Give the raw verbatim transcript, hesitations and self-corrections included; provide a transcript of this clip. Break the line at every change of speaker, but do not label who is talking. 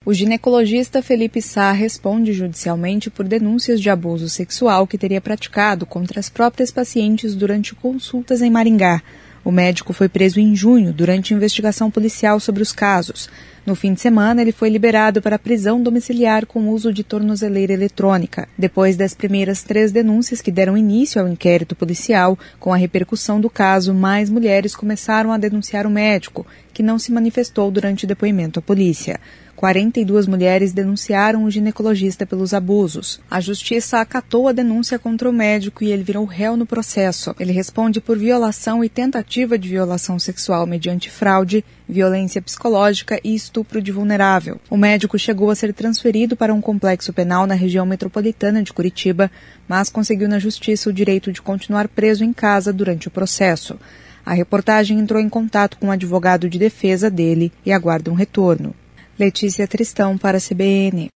O ginecologista Felipe Sá responde judicialmente por denúncias de abuso sexual que teria praticado contra as próprias pacientes durante consultas em Maringá. O médico foi preso em junho durante investigação policial sobre os casos. No fim de semana, ele foi liberado para prisão domiciliar com uso de tornozeleira eletrônica. Depois das primeiras três denúncias que deram início ao inquérito policial, com a repercussão do caso, mais mulheres começaram a denunciar o médico, que não se manifestou durante o depoimento à polícia. quarenta e duas mulheres denunciaram o ginecologista pelos abusos. A justiça acatou a denúncia contra o médico e ele virou réu no processo. Ele responde por violação e tentativa de violação sexual mediante fraude, violência psicológica e estupro de vulnerável. O médico chegou a ser transferido para um complexo penal na região metropolitana de Curitiba, mas conseguiu na justiça o direito de continuar preso em casa durante o processo. A reportagem entrou em contato com o advogado de defesa dele e aguarda um retorno. Letícia Tristão para a C B N.